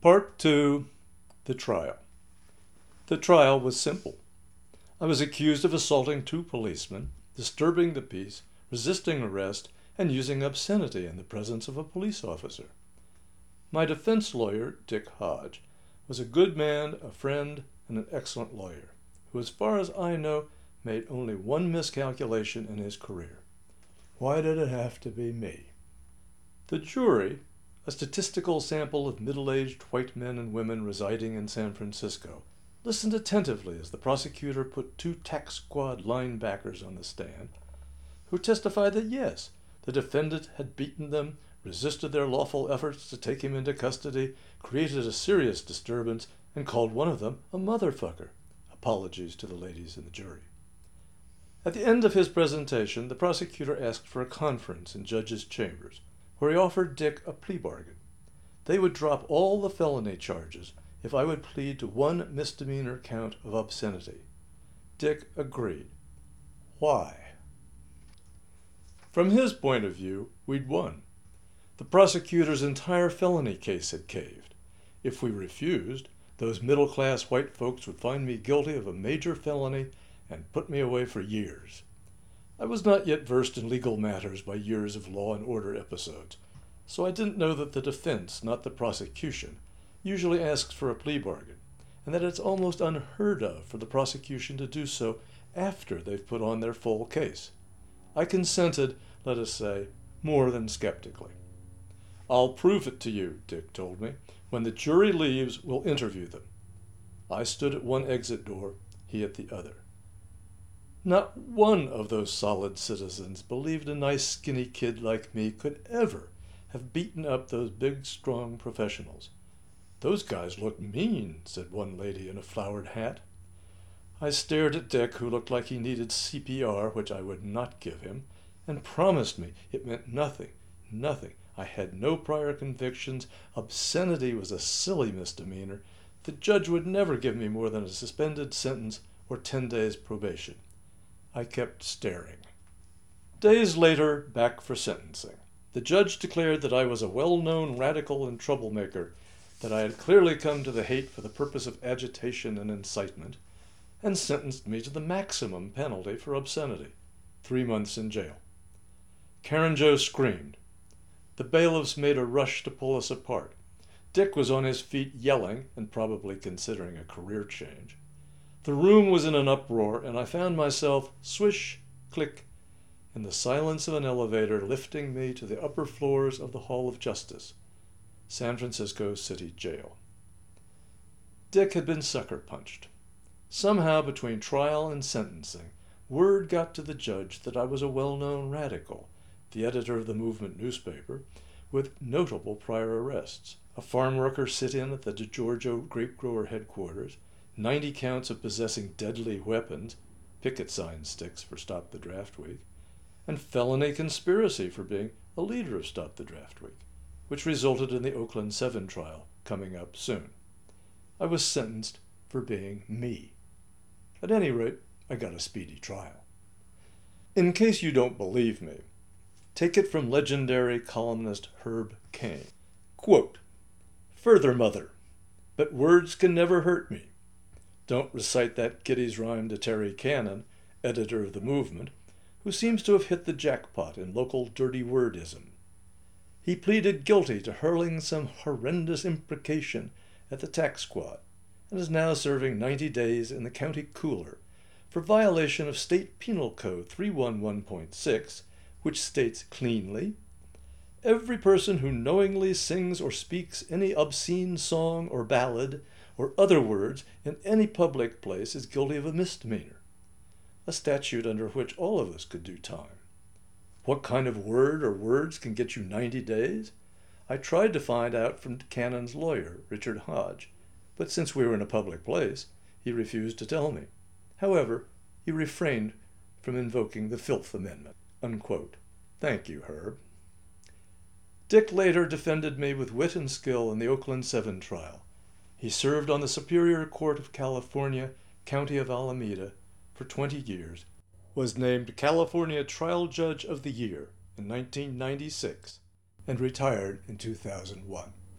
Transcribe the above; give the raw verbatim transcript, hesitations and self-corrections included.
Part two, the trial. The trial was simple. I was accused of assaulting two policemen, disturbing the peace, resisting arrest, and using obscenity in the presence of a police officer. My defense lawyer, Dick Hodge, was a good man, a friend, and an excellent lawyer, who, as far as I know, made only one miscalculation in his career. Why did it have to be me? The jury, a statistical sample of middle-aged white men and women residing in San Francisco, listened attentively as the prosecutor put two tax squad linebackers on the stand, who testified that yes, the defendant had beaten them, resisted their lawful efforts to take him into custody, created a serious disturbance, and called one of them a motherfucker. Apologies to the ladies in the jury. At the end of his presentation, the prosecutor asked for a conference in judges' chambers, where he offered Dick a plea bargain. They would drop all the felony charges if I would plead to one misdemeanor count of obscenity. Dick agreed. Why? From his point of view, we'd won. The prosecutor's entire felony case had caved. If we refused, those middle-class white folks would find me guilty of a major felony and put me away for years. I was not yet versed in legal matters by years of Law and Order episodes, so I didn't know that the defense, not the prosecution, usually asks for a plea bargain, and that it's almost unheard of for the prosecution to do so after they've put on their full case. I consented, let us say, more than skeptically. I'll prove it to you, Dick told me. When the jury leaves, we'll interview them. I stood at one exit door, he at the other. Not one of those solid citizens believed a nice skinny kid like me could ever have beaten up those big, strong professionals. Those guys look mean, said one lady in a flowered hat. I stared at Dick, who looked like he needed C P R, which I would not give him, and promised me it meant nothing, nothing. I had no prior convictions. Obscenity was a silly misdemeanor. The judge would never give me more than a suspended sentence or ten days probation. I kept staring. Days later, back for sentencing. The judge declared that I was a well-known radical and troublemaker, that I had clearly come to the hate for the purpose of agitation and incitement, and sentenced me to the maximum penalty for obscenity, three months in jail. Karen Jo screamed. The bailiffs made a rush to pull us apart. Dick was on his feet yelling, and probably considering a career change. The room was in an uproar, and I found myself, swish, click, in the silence of an elevator lifting me to the upper floors of the Hall of Justice, San Francisco City Jail. Dick had been sucker punched. Somehow, between trial and sentencing, word got to the judge that I was a well-known radical, the editor of the Movement newspaper, with notable prior arrests, a farm worker sit-in at the DeGiorgio grape grower headquarters, ninety counts of possessing deadly weapons, picket sign sticks for Stop the Draft Week, and felony conspiracy for being a leader of Stop the Draft Week, which resulted in the Oakland Seven trial coming up soon. I was sentenced for being me. At any rate, I got a speedy trial. In case you don't believe me, take it from legendary columnist Herb Caen. Quote, "Further, mother, but words can never hurt me. Don't recite that kiddies rhyme to Terry Cannon, editor of the Movement, who seems to have hit the jackpot in local dirty wordism. He pleaded guilty to hurling some horrendous imprecation at the tax squad and is now serving ninety days in the county cooler for violation of State Penal Code three eleven point six, which states cleanly, every person who knowingly sings or speaks any obscene song or ballad or other words in any public place is guilty of a misdemeanor, a statute under which all of us could do time. What kind of word or words can get you ninety days? I tried to find out from Cannon's lawyer, Richard Hodge, but since we were in a public place, he refused to tell me. However, he refrained from invoking the Filth Amendment." Unquote. Thank you, Herb. Dick later defended me with wit and skill in the Oakland Seven trial. He served on the Superior Court of California, County of Alameda, for twenty years, was named California Trial Judge of the Year in nineteen ninety-six, and retired in two thousand one.